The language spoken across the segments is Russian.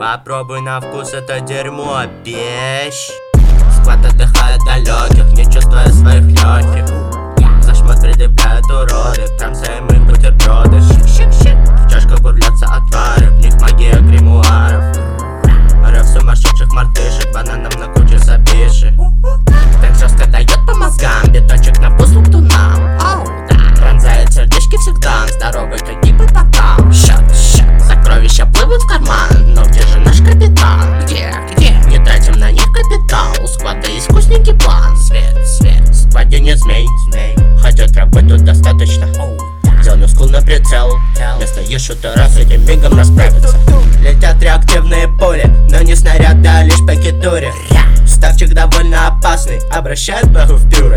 Попробуй на вкус это дерьмо, бещ. Склад отдыхает далеких, не чувствуя своих легких. Зашмот предъявляют уроды, кромсаем их бутерброды. В чашках бурлятся отвары, в них магия гримуаров. Рев сумасшедших мартышек, бананом на куче забиши. Так жестко дает по мозгам, биточек на вкус луктунам. Пронзает сердечки всегда, здоровый как гиппопотам. Сокровища плывут в карман, но где же наш капитан? Где? Не тратим на них капитал, у склада есть вкусненький план. Свет, в складе нет змей, хотят работать достаточно. Взял мускул на прицел, вместо ешутера с этим мигом расправиться. Летят реактивные пули, но не снаряды, а лишь по китуре. Ставчик довольно опасный, обращает баху в пюре.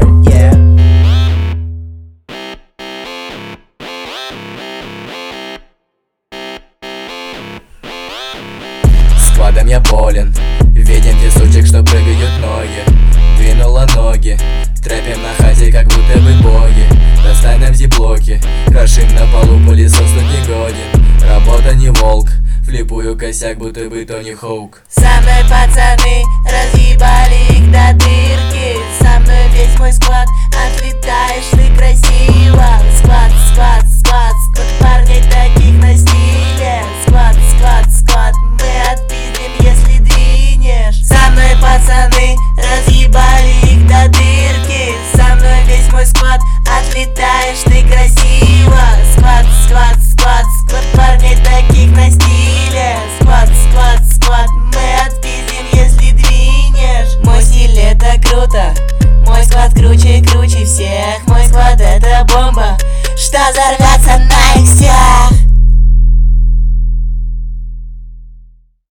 Складом я болен, видим песочек, что прыгают ноги. Двинула ноги, трэпим на хате, как будто бы боги. Достань нам зиблоки, крошим на полу, пылесос тут не годен. Работа не волк, флипую косяк, будто бы Тони Хоук. Со мной пацаны разъебали их до дырки. Со мной весь мой склад, отлетаешь ты красиво. Склад, парней таких на стиле. Склад, мы отпиздим, если двинешь. Со мной пацаны разъебали их до дырки. Со мной весь мой склад, отлетаешь ты красиво. Склад, парней таких на стиле. Склад, мы отпиздим, если двинешь. Мой стиль это круто, мой склад круче всех. Мой склад это бомба, что взорвется на их всех.